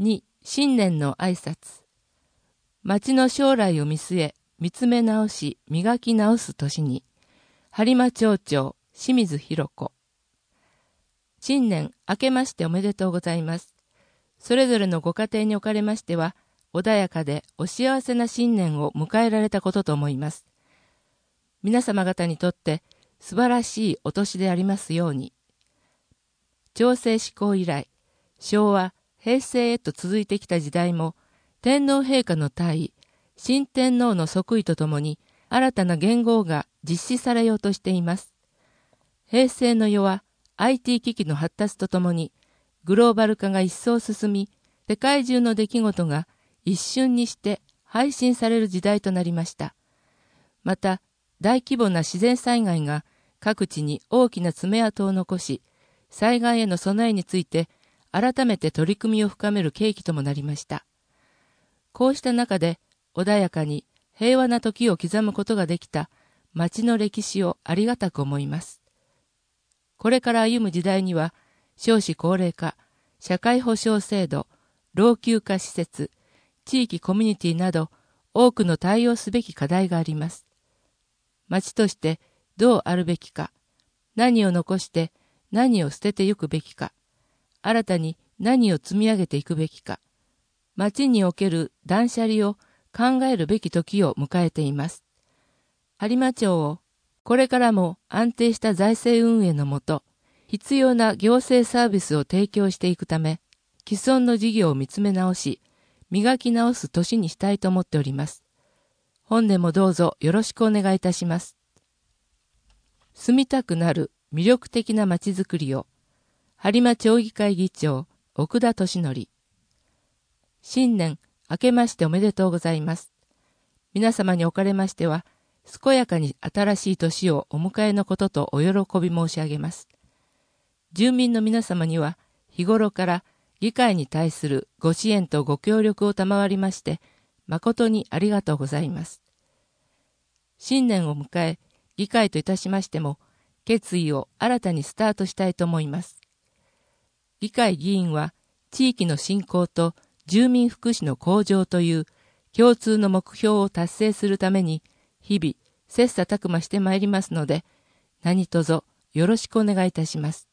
2、新年の挨拶。町の将来を見据え、見つめ直し、磨き直す年に、播磨町長、清水弘子。新年明けましておめでとうございます。それぞれのご家庭におかれましては、穏やかでお幸せな新年を迎えられたことと思います。皆様方にとって素晴らしいお年でありますように。朝政施行以来、昭和、平成へと続いてきた時代も、天皇陛下の退位、新天皇の即位とともに、新たな元号が実施されようとしています。平成の世は IT 機器の発達とともに、グローバル化が一層進み、世界中の出来事が一瞬にして配信される時代となりました。また、大規模な自然災害が各地に大きな爪痕を残し、災害への備えについて改めて取り組みを深める契機ともなりました。こうした中で穏やかに平和な時を刻むことができた町の歴史をありがたく思います。これから歩む時代には少子高齢化、社会保障制度、老朽化施設、地域コミュニティなど多くの対応すべき課題があります。町としてどうあるべきか、何を残して何を捨ててゆくべきか、新たに何を積み上げていくべきか、町における断捨離を考えるべき時を迎えています。播磨町をこれからも安定した財政運営のもと、必要な行政サービスを提供していくため、既存の事業を見つめ直し、磨き直す年にしたいと思っております。本年もどうぞよろしくお願いいたします。住みたくなる魅力的な町づくりを、播磨町議会議長、奥田敏則。新年明けましておめでとうございます。皆様におかれましては、健やかに新しい年をお迎えのこととお喜び申し上げます。住民の皆様には、日頃から議会に対するご支援とご協力を賜りまして、誠にありがとうございます。新年を迎え、議会といたしましても、決意を新たにスタートしたいと思います。議会議員は、地域の振興と住民福祉の向上という共通の目標を達成するために、日々、切磋琢磨してまいりますので、何卒よろしくお願いいたします。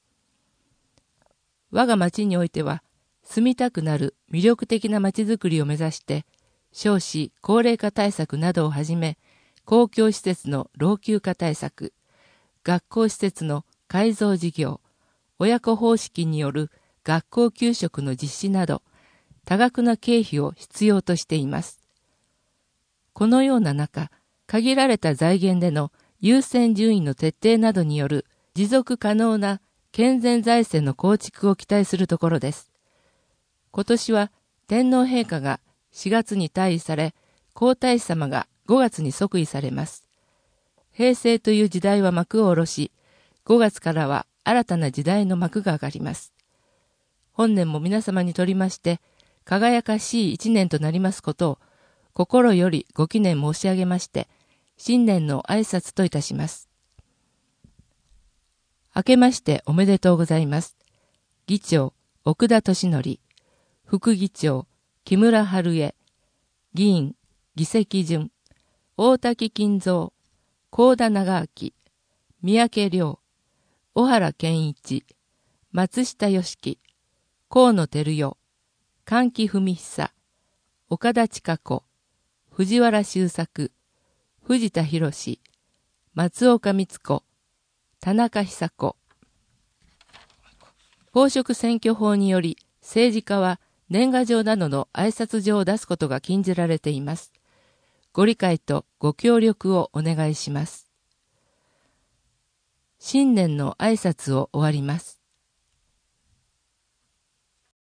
我が町においては、住みたくなる魅力的な町づくりを目指して、少子高齢化対策などをはじめ、公共施設の老朽化対策、学校施設の改造事業、親子方式による学校給食の実施など、多額な経費を必要としています。このような中、限られた財源での優先順位の徹底などによる持続可能な健全財政の構築を期待するところです。今年は天皇陛下が4月に退位され、皇太子様が5月に即位されます。平成という時代は幕を下ろし、5月からは新たな時代の幕が上がります。本年も皆様にとりまして、輝かしい一年となりますことを、心よりご祈念申し上げまして、新年の挨拶といたします。明けましておめでとうございます。議長、奥田敏則、副議長、木村春江、議員、議席順、大滝金蔵、幸田長明、三宅良、小原健一、松下良樹、河野照代、菅木文久、岡田千佳子、藤原修作、藤田博、松岡光子、田中久子。公職選挙法により政治家は年賀状などの挨拶状を出すことが禁じられています。ご理解とご協力をお願いします。新年の挨拶を終わります。